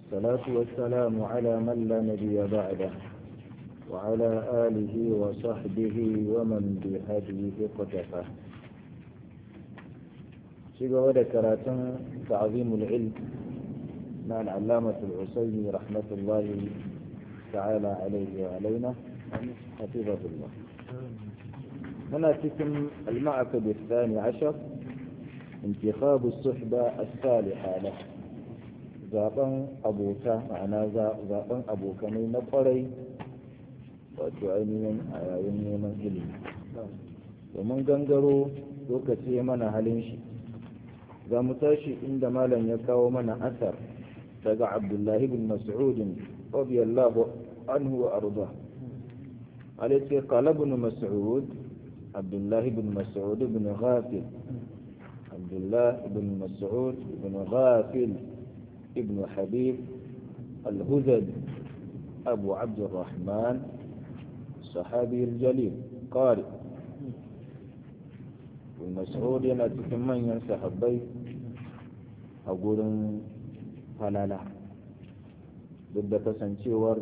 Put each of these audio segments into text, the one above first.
والصلاة والسلام على من لا نبي بعده وعلى آله وصحبه ومن بهديه اقتفى. شيء ذكرت تعظيم العلم مع العلامة العسيمي رحمة الله تعالى عليه وعلينا حفظه الله. هنا تتم المعقد الثاني عشر انتخاب الصحبة الصالحة له. zaben abota ma'ana zaben abokanai na kwarai wato ainihin a yayin neman ilimi. Domin gangaro lokaci mana halin shi za mu tashi inda malam ya kawo mana asar daga Abdullahi bin Mas'ud radiyallahu anhu wa arda. Alayhi qala ibn Mas'ud Abdullah ibn Mas'ud ibn Ghafil Abdullah ibn Mas'ud ibn Ghafil ابن حبيب الهذل أبو عبد الرحمن الصحابي الجليل قارئ والمسعود ينتكم من ينسحبي أقول فلالا ضد kasancewar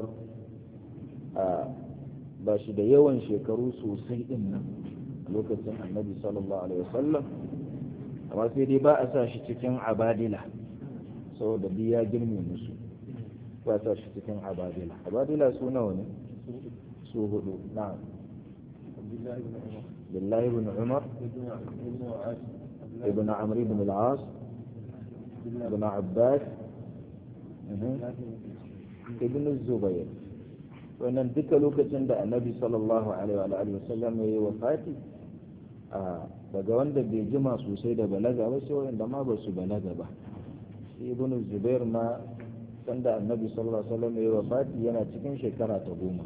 ba shi da yawan shekaru sosai din nan lokacin annabi sallallahu alaihi wasallam amma sai dai ba a sa shi cikin abadila saboda biya girme musu ba ta shi cikin abadila su nawa ne su hudu na Abdullah ibn Umar ibn Amr ibn al-As ibn Abbas ibn Zubayr. Wannan duka lokacin da annabi sallallahu alaihi wa sallam ya yi wafati daga wanda bai jima sosai da balaga ba sai wanda ma ba su balaga ba. Ibn Zubair ma sanda annabi sallallahu alaihi wasallam ya wafati yana cikin shekara ta 10.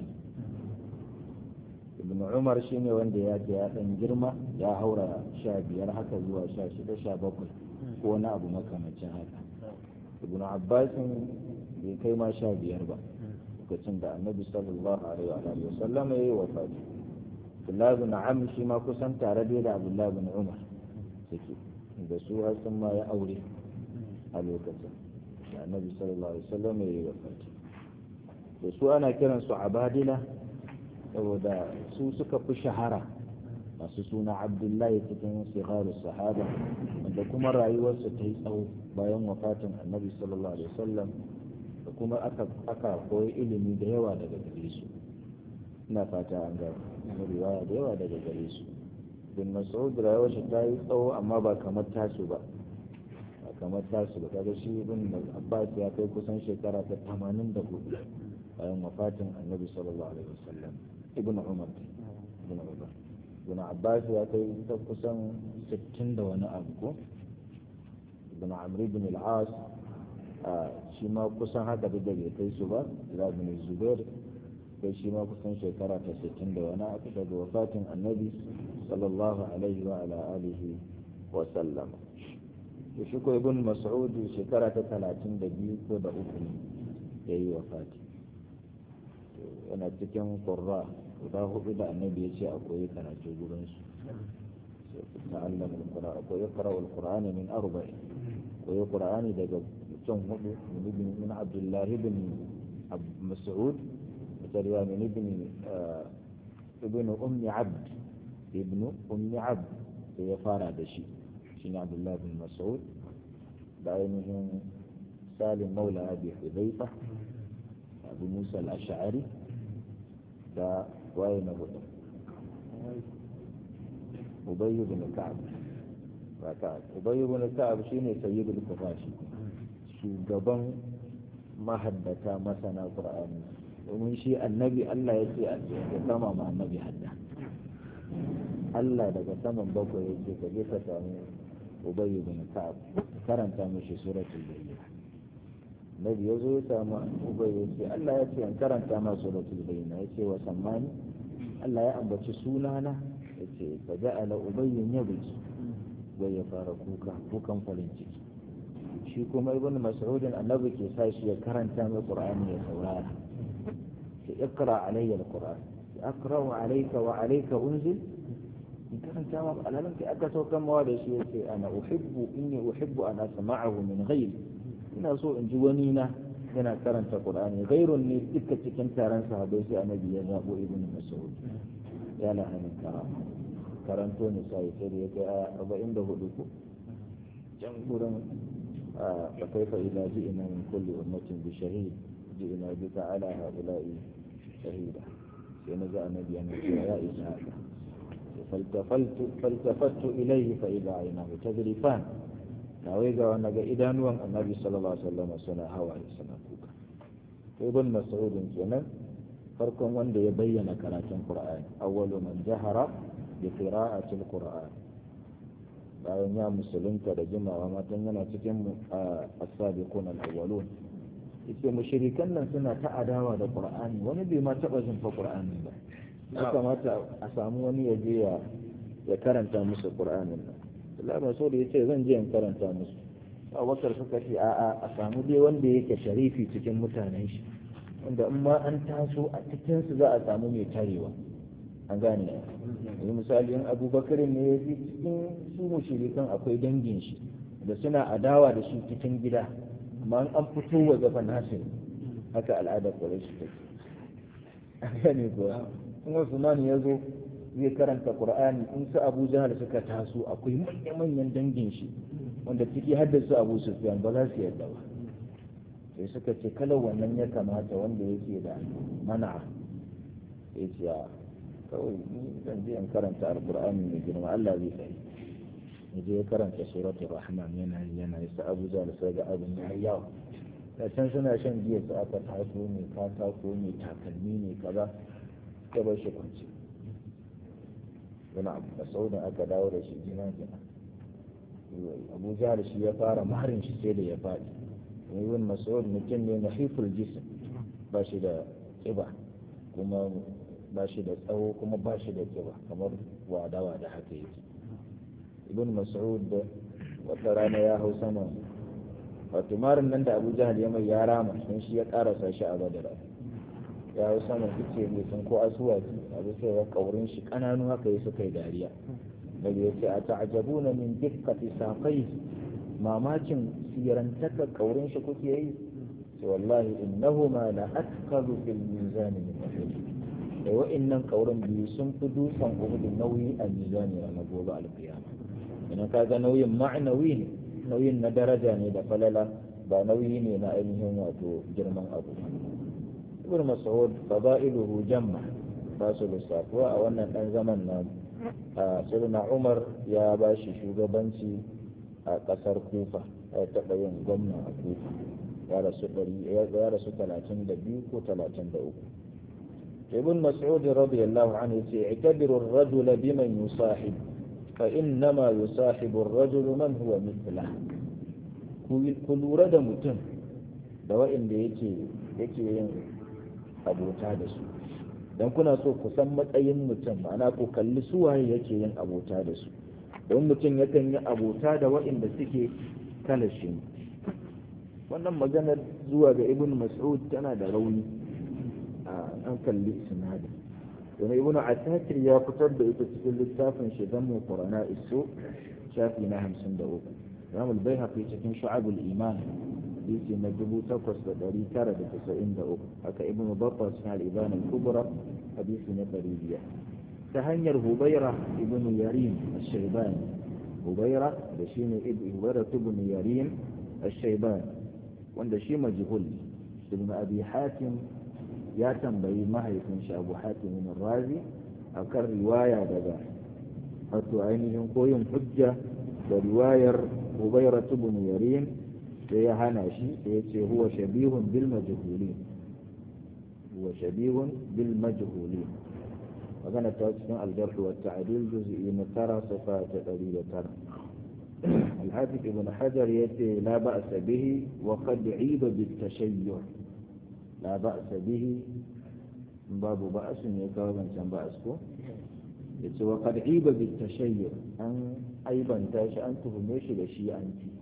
Ibn Umar shine wanda ya dan girma ya haura 15 haka zuwa 16 17 ko wani abu makamancin haka. Ibn Abbas bai kai ma 15 ba lokacin da annabi sallallahu alaihi wasallam ya wafati. Abdullah ibn Amr shi ma kusan tare da Abdullah ibn Umar suke da su har sun ma ya aure a lokacin da annabi sallallahu alaihi wasallam ya yi wafati. Da su ana kiran su abadila saboda su suka fi shahara masu suna Abdullahi cikin sigarus sahaba wanda kuma rayuwarsu ta yi tsawo bayan wafatin annabi sallallahu alaihi wasallam da kuma aka koyi ilimi da yawa daga gare su. Ina fata an ga riwaya da yawa daga gare su. bin Mas'ud rayuwarsa ta yi tsawo amma ba kamar tasu ba kamar tasu da kaga shi ibn Abbas ya kai kusan shekara ta 84 bayan wafatin annabi sallallahu alaihi wasallam. Ibn Umar ibn Abbas ya kai ta kusan 60 da wani abu ko. Ibn Amr ibn al-As shi ma kusan haka da bai kai su ba. Ibn Zubair kai shi ma kusan shekara ta 60 da wani abu daga wafatin annabi sallallahu alaihi wa ala alihi wa sallam. da shi ko ibn Mas'ud shekara ta 32 ko da uku ne ya yi wafati. Yana cikin qurra guda hudu da annabi ya ce akwai karatu gurin su. ta'allama al-qur'an akwai qara'u al-qur'ana min arba'in akwai qur'ani daga mutum hudu min Abdullah ibn Mas'ud da min ibn ummi abd sai ya fara da shi shine Abdullah bin Mas'ud da ainihin Salim Maula Abi Hudayfa Abu Musa al-Ash'ari da waye na hudu Ubay bin Ka'ab. Ubay bin Ka'ab shine sayyidul qurashi shugaban mahaddata masana Qur'ani domin shi annabi Allah ya ce ya sama ma annabi hadda. Allah daga saman bakwai ya ce ka je ka samu Ubay bin Ka'ab karanta mishi suratul Bayyina. Nabi yazo ya samu Ubay ya ce Allah ya ce an karanta ma suratul Bayyina ya ce wa sammani Allah ya ambaci sunana ya ce fa ja'ala Ubay yabki bai ya fara kukan farin ciki. Shi kuma Ibn Mas'ud annabi ke sa shi ya karanta mai Qur'ani ya saurara. Sai iqra alayya al-Qur'an aqra'u alayka wa alayka unzil in karanta ma alalan kai aka saukan mawa da shi yace inni uhibbu an asma'ahu min ghayri ina so in ji wani na yana karanta qur'ani ghairun ne duka cikin taron sahabbai sai annabi ya zabo ibn mas'ud ya lahanin karanto ne sai da ya kai 44 ko can gurin fa kaifa idza ji'na min kulli ummatin bi shahid ji'na bika ala haula'i shahida sai na ga annabi yana cewa ya isa haka faltafattu ilayhi fa idza aynahu tadrifan nawai ga wannan ga idanuwan annabi sallallahu alaihi wasallam suna hawaye suna kuka to ibn mas'ud kenan farkon wanda ya bayyana karatun qur'ani awwalu man jahara bi qira'ati al-qur'an bayan ya musulunta da jimawa matan yana cikin as-sabiqun al-awwalun yace mushrikan nan suna ta adawa da qur'ani wani bai ma taba jin fa qur'ani ba ya kamata a samu wani ya je ya karanta musu qur'anin nan Allah ba so da yace zan je in karanta musu Abubakar suka ce a samu dai wanda yake sharifi cikin mutanen shi wanda in ma an taso a cikin su za a samu mai tarewa an gane yanzu misali in Abubakar ne ya fi cikin su mushrikan akwai dangin shi da suna adawa da shi cikin gida amma an fito wa gaban nasu haka al'adar Quraysh take an gane ko in Usman ya zo zai karanta Qur'ani in su Abu Jahal suka taso akwai manyan dangin shi wanda ciki haddasa Abu Sufyan ba za su yarda ba sai suka ce kala wannan ya kamata wanda yake da mana'a ya ce kawai ni zan je in karanta Al-Qur'ani mai girma Allah zai sai ya je ya karanta suratul Rahman yana sa Abu Jahal sai ga abin ya yawa da can suna shan giya su aka taso ne katako ne takalmi ne kaza ya bar shi kwanci wani abu da saurin aka dawo da shi jina Abu Jahal shi ya fara maharin shi sai da ya faɗi ibn Mas'ud mutum ne nahiful jism ba shi da kiba kuma ba shi da tsawo kuma ba shi da kiba kamar wadawa da haka yake ibn Mas'ud wata rana ya hau sama wato marin nan da Abu Jahal ya mai ya rama sun shi ya karasa shi a Badar ya hau sama suke ne sun ko asuwaki abu sai ya kaurin shi kananu haka yi suka yi dariya daga yace a ta'ajabuna min dikkati saqai mamakin sirantaka kaurin shi kuke yi sai wallahi innahuma la athqalu fil mizan min uhud da wa'annan kaurin biyu sun fi dutsen uhud nauyi a mizani na gobe alqiyama idan kaga nauyin ma'anawi ne nauyin na daraja ne da falala ba nauyi ne na ainihin wato girman abu ibn Mas'ud fada'iluhu jamma ba su lissafuwa a wannan dan zaman nan Sayyidina Umar ya ba shi shugabanci a kasar Kufa ya taɓa yin gwamna a Kufa ya rasu 32 ko 33 ibn Mas'ud radiyallahu anhu yace i'tabiru ar-rajul biman yusahib fa innama yusahibu ar-rajul man huwa mithlah ku lura da mutum da wa'inda yake yin abota da su don kuna so ku san matsayin mutum ma'ana ku kalli suwaye yake yin abota da su don mutum yakan yi abota da waɗanda suke kalashi wannan maganar zuwa ga ibn Mas'ud tana da rauni an kalli sinadi domin ibn Asakir ya fitar da ita cikin littafin shi Zammu Qurana Isu shafi na 53 Imam al-Baihaqi cikin Shu'abul Iman hadisi na 8993 haka ibn Battah cikin al-Iban al-Kubra hadisi na 500 ta hanyar Hubayra ibn Yarim al-Shaybani Hubayra da shine Hubayra ibn Yarim al-Shaybani wanda shi majhul ibn Abi Hatim ya tambayi mahaifin shi Abu Hatim al-Razi akan riwaya daga wato ainihin koyin hujja da riwayar Hubayra ibn Yarim sai ya hana shi sai ya ce huwa shabihun bil majhulin magana ta cikin aljarh wa ta'dil juz'i na 9 safa ta 109 al-hafiz ibn hajar yace la ba'sa bihi wa qad 'iba bit tashayyuh la ba'sa bihi babu ba'sun ya kawo bancan ba'as ko yace wa qad 'iba bit tashayyuh an aibanta shi an tuhume shi da shi'anci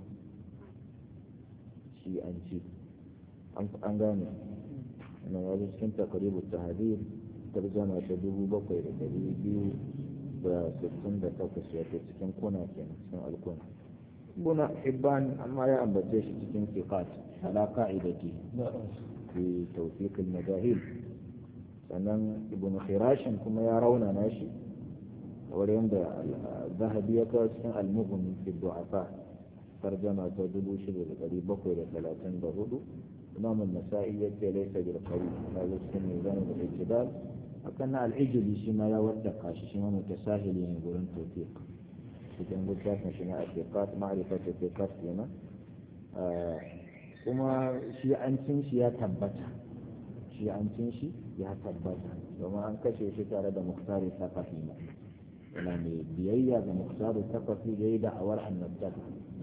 an gane na wajen cikin takaribu ta hadir tarjama ta 7,268 wato cikin kuna kenan cikin alkuna buna hibban amma ya ambace shi cikin fiqat ala qa'idati fi tawfiq al-madahil sannan ibn khirashin kuma ya raunana shi wurin da zahabi ya kawo cikin al-mughni fi du'afa tarjama ta 6734 imam an-nasa'i ya ce laysa bil qawi hada cikin mizan al-ijtihad akan al-ijli shi ma ya wadda shi ma mutasahili ne gurin tawfiq cikin littafin shi na al-thiqat ma'rifat al-thiqat kenan kuma shi an cin shi ya tabbata domin an kashe shi tare da muktari sakafi ne yana mai biyayya ga muktari sakafi da ya yi da'awar annabta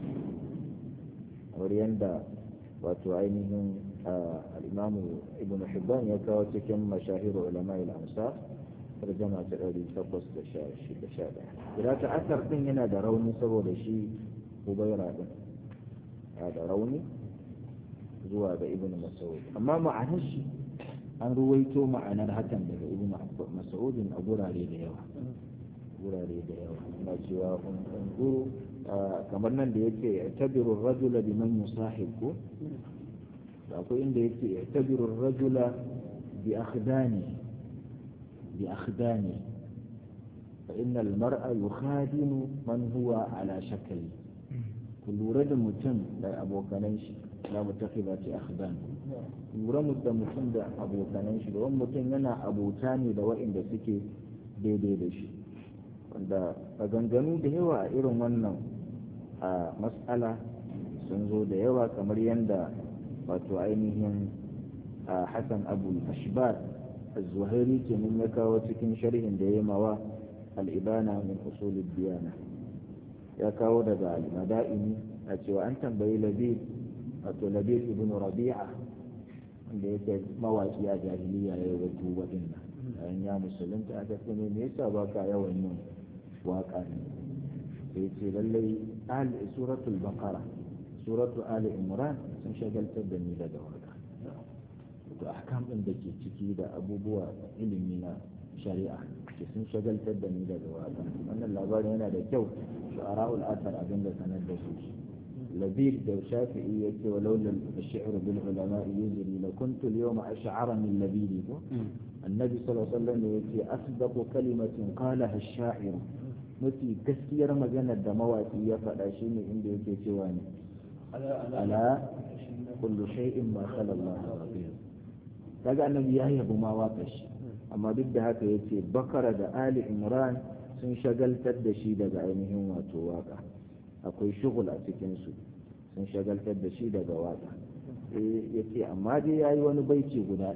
kamar yadda wato ainihin al'imamu ibn hibban ya kawo cikin mashahiru ulama al-amsar tarjama ta 811 idan ta asar din yana da rauni saboda shi hubaira din da rauni zuwa ga ibn mas'ud amma ma'anar shi an ruwaito ma'anar hakan daga ibn mas'udin a gurare da yawa na cewa unzuru kamar nan da yake tabiru rajula biman yusahibu akwai inda yake tabiru rajula bi akhdani fa inna al-mar'a yukhadimu man huwa ala shakli ku lura da mutum da abokanan shi la mutakhibati akhdan lura da mutum da abokanan shi da wani mutum yana abota ne da waɗanda suke daidai da shi wanda maganganu da yawa a irin wannan a mas'ala sun zo da yawa kamar yadda wato ainihin Hassan Abu Ashbar az-Zuhairi kenan ya kawo cikin sharhin da ya mawa al-Ibana min usul ad-diyana ya kawo daga al-Madaini a cewa an tambayi Labid wato Labid ibn Rabi'a wanda yake mawaki a jahiliya ya yi wato waɗannan bayan ya musulunta aka ce me yasa baka yawan yin waka ne sai ce lallai suratul baqara suratu ali imran sun shagaltar da ni daga waka to ahkam din da ke ciki da abubuwa ilimi na shari'a ke sun shagaltar da ni daga waka wannan labarin yana da kyau shu'ara'ul athar abin da sanar da su labid da shafi'i yake walau lal shi'r bil ulama yuzri la kuntu al yawma ash'ara min labid annabi sallallahu alaihi wasallam yake asdaqu kalimatin qalaha ash-sha'ir mafi gaskiyar maganar da mawaki ya faɗa shi ne inda yake cewa ne ala kullu shay'in ma khala Allah rabbil kaga annabi ya yabi ma waka shi amma duk da haka yace bakara da ali imran sun shagaltar da shi daga ainihin wato waka akwai shugul a cikin su sun shagaltar da shi daga waka yace amma dai yayi wani baiti guda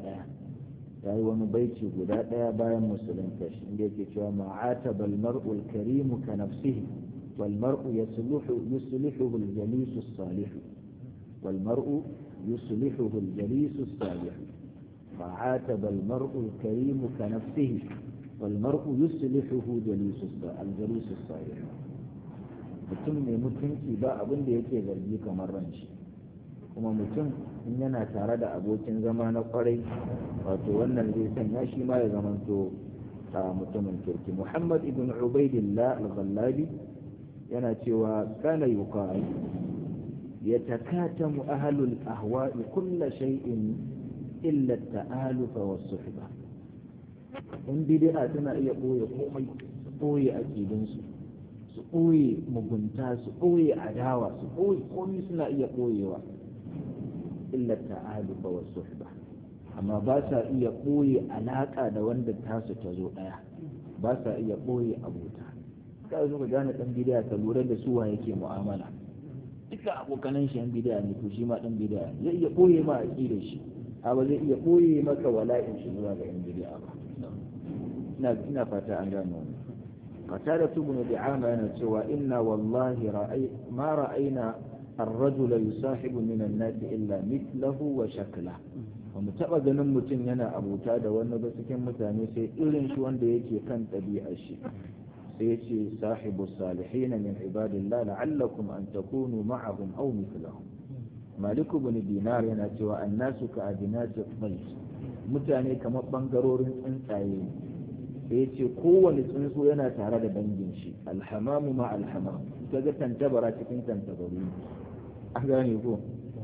daya bayan musulunta shi inda yake cewa ma'ataba al-mar'u al-karim ka nafsihi wal mar'u yuslihu al-jalis as-salih wal mar'u yuslihu al-jalis as-salih ma'ataba al-mar'u al-karim ka nafsihi wal mar'u yuslihu al-jalis as-salih mutum mai mutunci ba abin da yake zargi kamar ranci kuma mutum in yana tare da abokin zama na kwarai wato wannan zai sanya shi ma ya zamanto a mutumin kirki muhammad ibn ubaidillah al-ghallabi yana cewa kana yuqal yatakatamu ahlul ahwa'i kull shay'in illa at-ta'aluf was-suhbah in bid'a tana iya boye komai su boye aqidinsu su boye mugunta su boye adawa su boye komai suna iya boyewa illa ta'alufa wa suhba amma ba sa iya ɓoye alaƙa da wanda tasu ta zo ɗaya ba sa iya ɓoye abota ka zo ka gane ɗan bidiya ka lura da suwa yake mu'amala duka abokanan shi ɗan bidiya ne to shi ma ɗan bidiya zai iya ɓoye ma a da shi amma zai iya ɓoye maka wala'in shi zuwa ga ɗan bidiya ba ina fata an gane wannan qatada ibn bi'ama yana cewa inna wallahi ma ra'ayna الرجل يصاحب من الناس إلا مثله وشكله ومتابع ganin mutum yana abuta da wani ba cikin mutane sai irin shi wanda yake kan ɗabi'ar shi sai yace sahibu salihin min ibadillah la'allakum an takunu ma'ahum aw mithlahum malik ibn dinar yana cewa annasu ka adinati tayy mutane kamar bangarorin tsuntsaye sai yace kowane tsuntsu yana tare da dangin shi alhamamu ma alhamam kaga tantabara cikin tantabaru an gane ko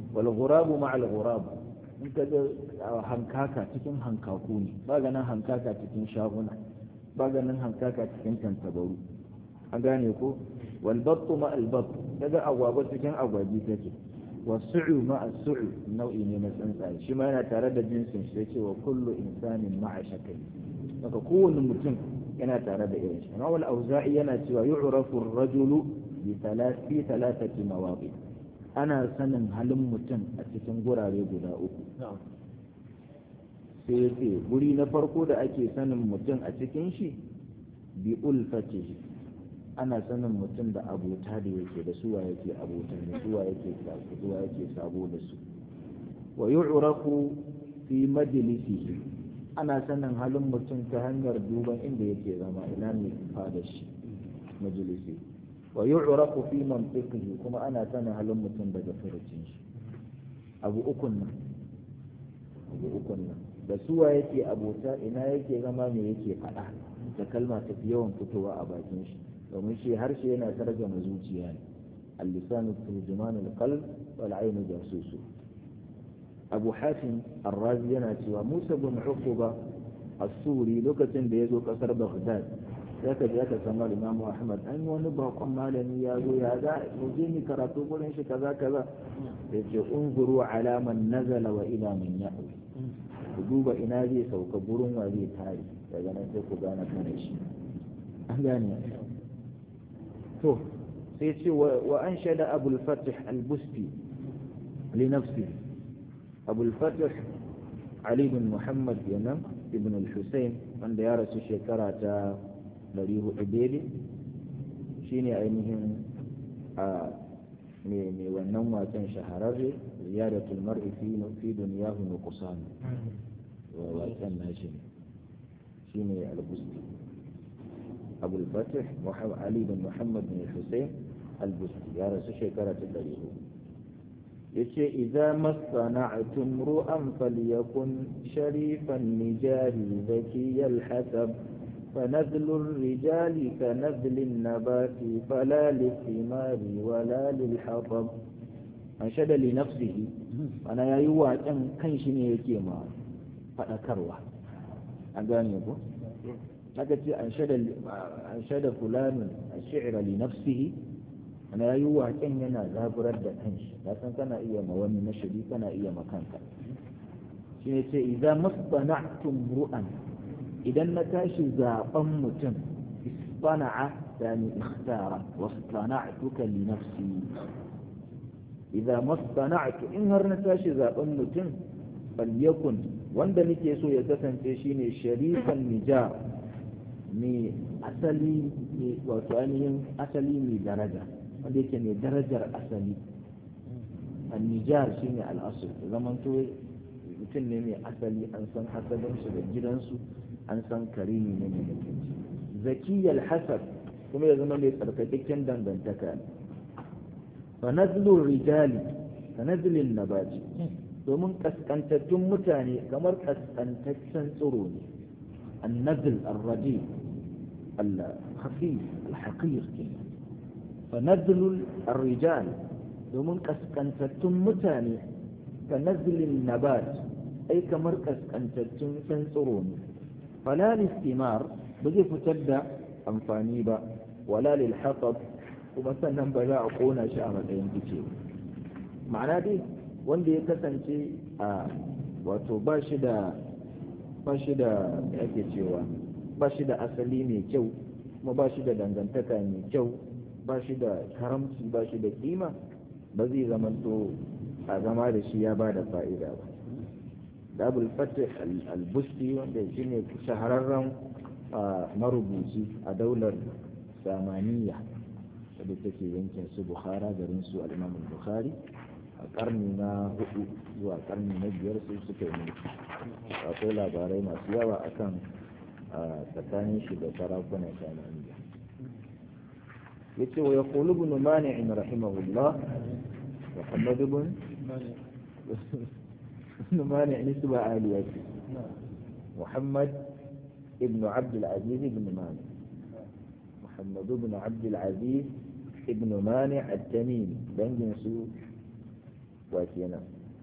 wal ghurabu ma'al ghurab in ka ga hankaka cikin hankaku ne ba ganin hankaka cikin shaguna ba ganin hankaka cikin tantabaru an gane ko wal battu ma'al batt daga agwagwa cikin agwaji take wasu'u ma'a su'u nau'i ne na tsuntsaye shi ma yana tare da jinsin shi yace wa kullu insanin ma'a shakali daga kowane mutum yana tare da irin shi amma wal auza'i yana cewa yu'rafu ar-rajulu bi thalathati mawaqi ana sanin halin mutum a cikin gurare guda uku sai yace guri na farko da ake sanin mutum a cikin shi bi ulfatihi ana sanin mutum da abota da yake da suwa yake abota da suwa yake sabo da su wa yu'rafu fi majlisihi ana sanin halin mutum ta hanyar duban inda yake zama ina ne fada shi majalisi wa yu'rafu fi mantiqihi kuma ana sanin halin mutum daga furucin shi abu ukun nan da suwa yake abota ina yake zama me yake faɗa da kalma ta fi yawan fitowa a bakin shi domin shi harshe yana tarjama zuciya ne al-lisanu turjuman al-qalb wal aynu jasusu abu hatim ar-razi yana cewa musa bin uquba as-suri lokacin da yazo kasar baghdad sai ka je ka samu imamu ahmad an wani bakon malami ya zo ya ga mu je ni karatu gurin shi kaza kaza sai ce unzuru ala man nazala wa ila man ya'ud ku duba ina zai sauka gurin wa zai tare daga nan sai ku gane kana shi an gane to sai ce wa an shada abul fatih al-busti li nafsi abul fatih ali bin muhammad yana ibn al-husayn wanda ya rasu shekara ta 400 daidai shine ainihin a mai wannan waken shahararre ziyaratul mar'i fi dunyahu nuqsan wa waken nashi shine al-busti أبو الفتح علي بن محمد بن الحسين البستي يا رسول شكرة الدليل يتي إذا ما اصطنعتم امرؤا فليكن شريف النجار ذكي الحسب فنذل الرجال كنذل النبات فلا للثمار ولا للحطب أنشد لنفسه أنا يا يوا كان شنو يكي ما فذكروا أغاني يقول haka ce an shada fulanin a shi'ira li nafsihi ana yi waken yana zaburar da kanshi ya san kana iya ma wani nashiri kana iya ma kanka shi ne ce idan mastana'tum ru'an idan na tashi zaben mutum istana'a yani ikhtara wastana'tuka li nafsi idan mastana'tu in har na tashi zaben mutum falyakun wanda nake so ya kasance shine sharifan nijar mai asali ne wato ainihin asali mai daraja wanda yake mai darajar asali annijar shi ne al'asul zamanto mutum ne mai asali an san asalinsu da gidansu an san karimi ne mai mutunci zakiyar hasab kuma ya zama mai tsarkakakken dangantaka ne fa nazlur rijali ka nazlin nabaji domin kaskantattun mutane kamar kaskantaccen tsiro ne النزل الرديء الخفيف الحقير فنزل الرجال domin kaskantattun mutane ka nazilin nabat ai kamar kaskantattun san tsiro ne falal istimar ba zai fitar da amfani ba wala lil hatab kuma sannan ba za a kona shi a matsayin fice ma'ana dai wanda ya kasance a wato ba shi da ake cewa ba shi da asali mai kyau kuma ba shi da dangantaka mai kyau ba shi da karamci ba shi da kima ba zai zamanto a zama da shi ya ba da fa'ida ba da abul fatih al-busti wanda shi ne shahararren marubuci a daular samaniya wadda take yankin su bukhara garin su al-imam bukhari a karni na 4 zuwa karni na 5 su suka yi mulki akwai labarai masu yawa akan tsakanin shi da sarakunan samaniya yace wa yaqulu ibn mani' rahimahullah muhammad ibn مانع نسبة عالية محمد ابن عبد العزيز بن مانع محمد بن عبد العزيز ابن مانع التميمي دنجن سو wa kenan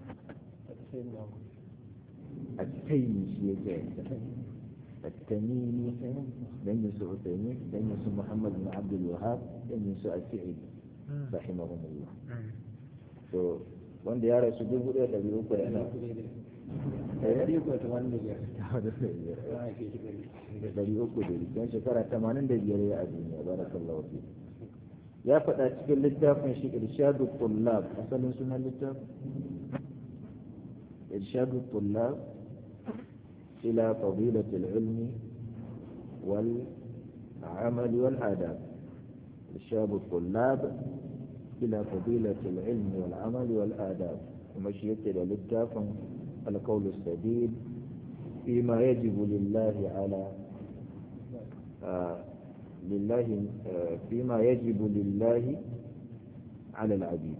التيمي شيء التميمي لن يسوء التيمي لن يسوء محمد بن عبد الوهاب لن يسوء السعيد رحمهم الله so wanda ya rasu 1300 don shekara 85 ya a duniya barakallahu fi ya faɗa cikin littafin shi irshadu tullab asalin sunan littafin irshadu tullab إلى فضيلة العلم والعمل والآداب إرشاد الطلاب إلى فضيلة العلم والعمل والآداب ومشيت إلى للتافع القول السديد فيما يجب لله على فيما يجب لله على العبيد.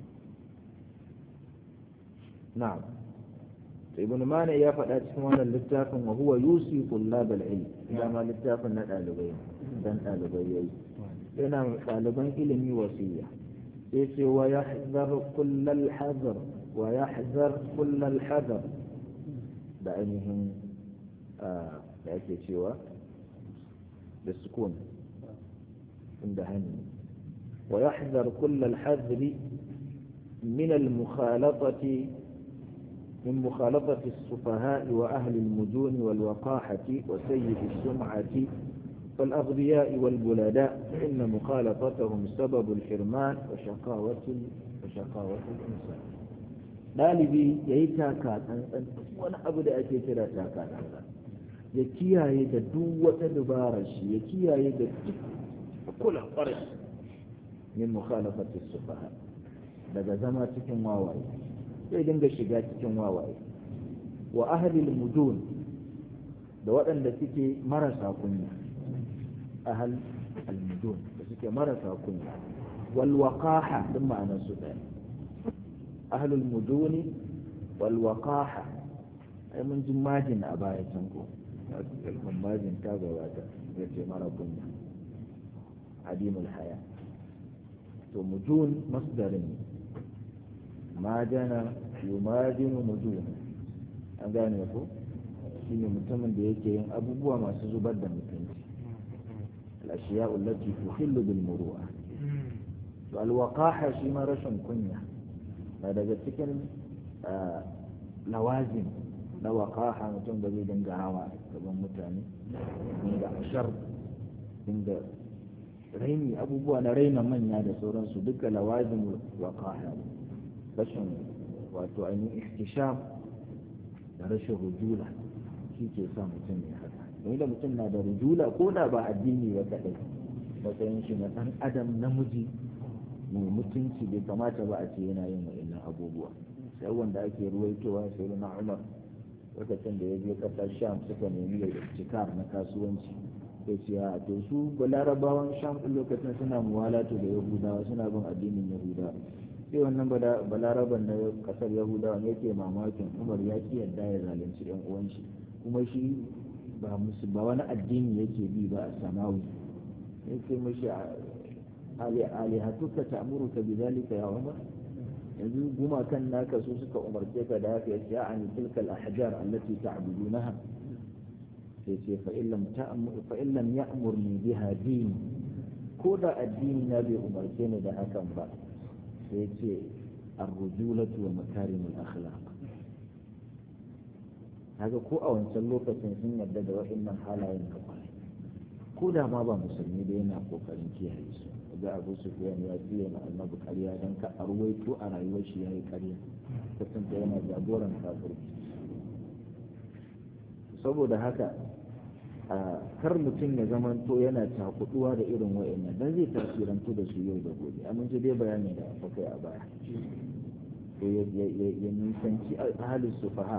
نعم. ابن مانع يا فدا cikin wannan littafin wa huwa yusi tullab al-ilm dama littafin na dalibai dan dalibai yayi yana daliban ilimi wasiya sai ce wa yahzar kullal hadar wa yahzar kullal hadar da ainihin da yake cewa da sukun inda hani wa yahzar kullal hadri min al-mukhalatati من مخالطة السفهاء وأهل المجون والوقاحة وسيد السمعة والأغبياء والبلداء فإن مخالطتهم سبب الحرمان وشقاوة الإنسان. ɗalibi ya yi taka tsantsan wani abu da ake kira taka tsantsan ya kiyaye da duk wata dubarar shi ya kiyaye da duk kula ƙwarai min mukhalafatis sufaha daga zama cikin wawaye sai dinga shiga cikin wawaye wa ahlil mudun da waɗanda suke marasa kunya ahl al-mudun da suke marasa kunya wal waqaha din ma'anar su ɗaya ahlul mudun wal waqaha ai mun ji majin a baya can ko kalmar majin ta gabata yace mara kunya adimul haya to mudun masdarin majana yumadinu mujuna an gane ko shine mutumin da yake yin abubuwa masu zubar da mutunci al-ashiya'u allati tuhillu bil muru'a to al-waqaha shi ma rashin kunya na daga cikin lawazim na waqaha mutum da zai dinga hawa gaban mutane dinga ashar dinga raini abubuwa na raina manya da sauransu duka lawazimul waqaha rashin wato ainihin ihtisham da rashin rujula shi ke sa mutum ya haka don da mutum na da rujula ko da ba addini ba kaɗai matsayin shi na ɗan adam namiji mai mutunci bai kamata ba a ce yana yin wa'annan abubuwa sai wanda ake ruwaitowa sai na umar lokacin da ya je ƙasar sham suka nemi da cikar na kasuwanci sai ce a to su balarabawan sham ɗin lokacin suna muwalatu da yahudawa suna bin addinin yahudawa sai wannan balaraban na kasar yahudawa yake mamakin umar ya ki yadda ya zalunci yan uwanshi kuma shi ba wani addini yake bi ba a samawi yake mashi alihatuka ta'muruka bidhalika ya umar yanzu gumakan naka su suka umarce ka da haka yace an tilka al-ahjar allati ta'budunaha sai ce fa illam ya'murni biha din ko da addini na bai umarce ni da hakan ba sai ce arrujulatu wa makarimul akhlaq haka ko a wancan lokacin sun yarda da waɗannan halayen na kwarai ko da ma ba musulmi da yana kokarin kiyaye su ga Abu Sufyan ya biya na Annabi ƙarya dan ka arwaito a rayuwar shi yayi ƙarya kasance yana jagoran kafirci saboda haka kar mutum ya zamanto yana cakuduwa da irin wa'annan dan zai tasirantu da su yau da gobe amma ji dai bayani da aka kai a baya to ya nisanci ahlus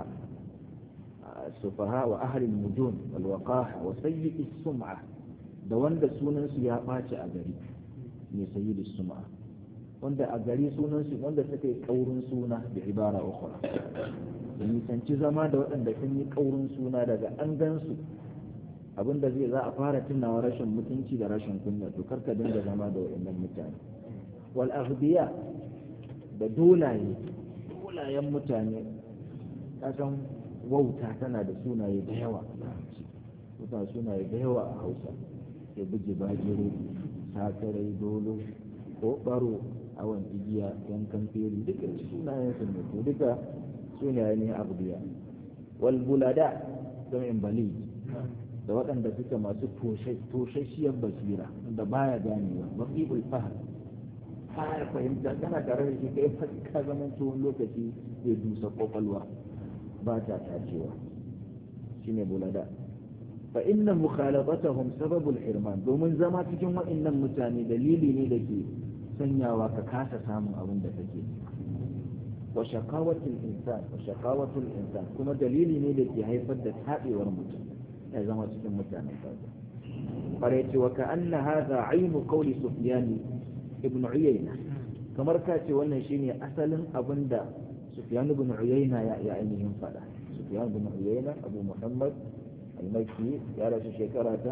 sufaha wa ahlul mudun wal waqaha wa sayyi'is sum'a da wanda sunan su ya ɓaci a gari ne sayyi'is sum'a wanda a gari sunan su wanda suka yi kaurin suna da ibara ukhra ya nisanci zama da waɗanda sun yi kaurin suna daga an gansu abinda zai za a fara tunawa rashin mutunci da rashin kunya to karka dinga zama da waɗannan mutane wal aghbiya da dolaye dolayen mutane kasan wauta tana da sunaye da yawa sunaye da yawa a hausa ya buge bajiro sakarai dolo ko baro awon igiya yankan feri duka sunayen su ne duka sunaye ne abdiya wal bulada don imbali da waɗanda suke masu toshashiyar basira da baya ganewa baqi'ul fahm baya fahimta kana tare da shi kai ka zaman wani lokaci zai dusa kwakwalwa ba ta tacewa shine bulada fa inna mukhalafatahum sababul hirman domin zama cikin waɗannan mutane dalili ne da ke sanyawa ka kasa samun abin da kake wa shaqawatul insan kuma dalili ne da ke haifar da tabewar mutum ya zama cikin mutanen kaza fare ce wa ka'anna hadha aynu qawli sufyan ibn uyayna kamar ka ce wannan shine asalin abinda sufyan ibn uyayna ya ainihin fada sufyan ibn uyayna abu muhammad al-makki ya rasu shekara ta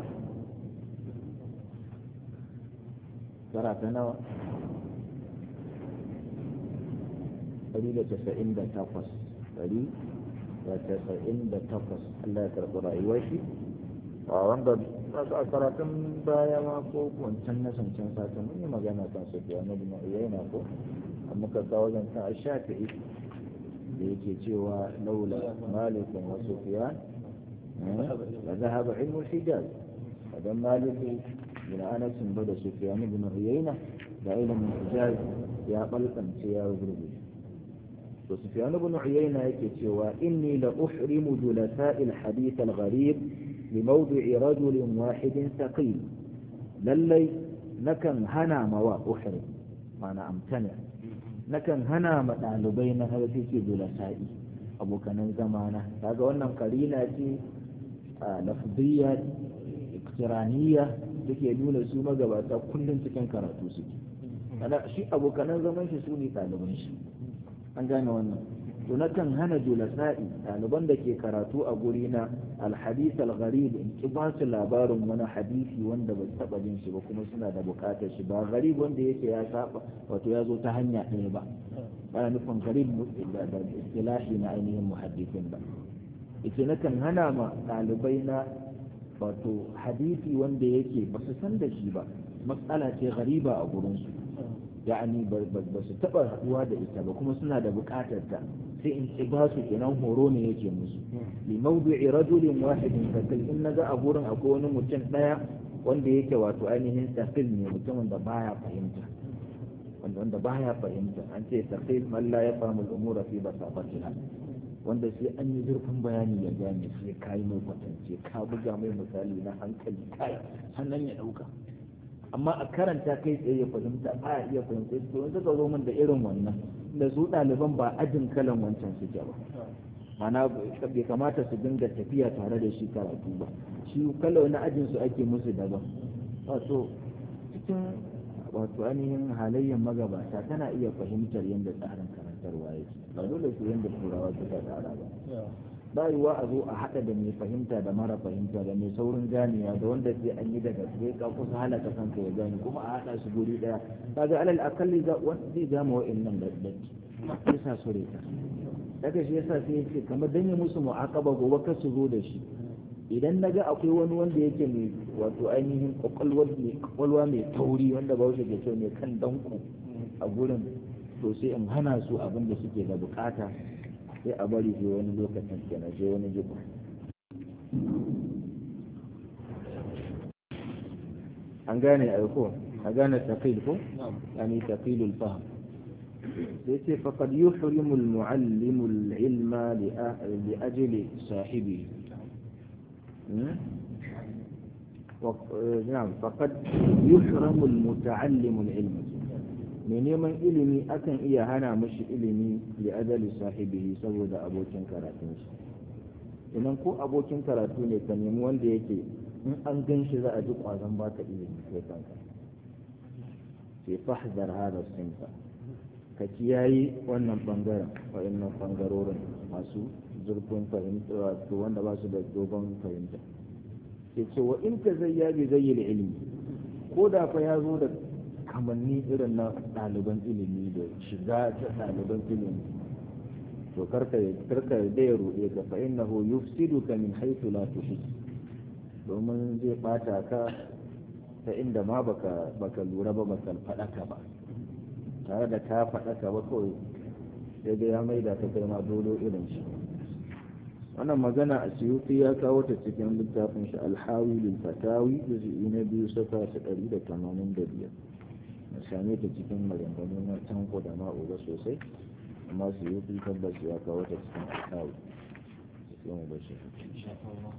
nawa 198 Allah ya karɓi rayuwar shi a wanda a karatun baya ma ko wancan na sancan satin mun yi magana kan su fiye na bin uyayna ko amma ka kawo zancen a shafi'i da yake cewa laula malikun wa sufiyan da zahaba ilmul hijaz idan maliki bin anas ba da sufiyan bin uyayna da ilmin hijaz ya balkance ya gurbe to sufyan ibn uyayna yake cewa inni la uhrimu julasa'i al-hadith al-gharib li mawdi'i rajulin wahidin thaqil lallai nakan hana mawa uhrim mana amtana nakan hana ma dalibai na hadisi julasa'i abokanan zamana kaga wannan karina ce lafziyya iktiraniya take nuna su magabata kullum cikin karatu suke ana shi abokanan zaman shi su ne ɗaliban shi an gane wannan to nakan hana julasa'i ɗaliban da ke karatu a guri na alhadith al-gharib in ki ba su labarin wani hadisi wanda ba taɓa jin shi ba kuma suna da buƙatar shi ba gharib wanda yake ya saba wato ya zo ta hanya ɗaya ba ana nufin gharib da istilahi na ainihin muhaddisin ba ita nakan hana ma ɗalibai na wato hadisi wanda yake ba su san da shi ba matsala ce ghariba a gurinsu ya'ani ba su taba haduwa da ita ba kuma suna da bukatar ta sai in ci ba su kenan horo ne yake musu li mawdu'i rajulin wahidin fakal in naga a gurin akwai wani mutum daya wanda yake wato ainihin tafil ne mutumin da baya fahimta wanda baya fahimta an ce tafil man la yafhamu al-umura fi basatatiha wanda sai an yi zurfin bayani ya gane sai kai mai kwatance ka buga mai misali na hankali kai sannan ya dauka amma a karanta kai tsaye ya fahimta ba ya iya fahimta to in suka zo min da irin wannan da su ɗaliban ba ajin kalan wancan suke ba mana bai kamata su dinga tafiya tare da shi karatu ba shi kala wani ajin su ake musu daban wato cikin wato ainihin halayyar magabata tana iya fahimtar yadda tsarin karantarwa yake ba dole su yadda turawa suka tsara ba ba yiwuwa a zo a haɗa da mai fahimta da mara fahimta da mai saurin ganewa da wanda sai an yi daga sai ka kusa halaka kanka ya gane kuma a haɗa su guri ɗaya kaga alal akalli zai gama wa'annan da ya sa su reta daga shi yasa sai yace kamar dan ya musu mu'aqaba gobe ka su zo da shi idan naga akwai wani wanda yake mai wato ainihin kwakwalwa mai tauri wanda ba wuce ke mai kan danko a gurin to sai in hana su abin da suke da bukata sai a bari sai wani lokacin kenan sai wani jibo an gane aiko a gane taqil ko yani taqilul fahm sai ce faqad yuhrimu al-muallimu al-ilma li ajli sahibihi نعم فقد يحرم المتعلم العلم mai neman ilimi akan iya hana mashi ilimi da ajali sahibihi saboda abokin karatun shi idan ko abokin karatu ne ka nemi wanda yake in an gan shi za a ji kwazon baka ilimi kai kanka sai fahzar hada sinfa ka kiyaye wannan bangaren wa'annan bangarorin masu zurfin fahimta wato wanda ba su da dogon fahimta sai ce wa in ka zayyabi zayyil ilimi ko da fa ya zo da kamanni irin na ɗaliban ilimi da shiga ta ɗaliban ilimi to karka da ya ruɗe ka fa innahu yufsiduka min haythu la tuhis domin zai bata ka ta inda ma baka lura ba baka faɗaka ba tare da ka faɗaka ba kawai sai dai ya maida ta kai ma dolo irin shi wannan magana a suyuti ya kawo ta cikin littafin shi alhawi lil fatawi juz'i na 2 safa ta 185 na same ta cikin maganganu na tanko da ma'ura sosai amma suyuti tabbas ya kawo ta cikin alhawi sai mu bashi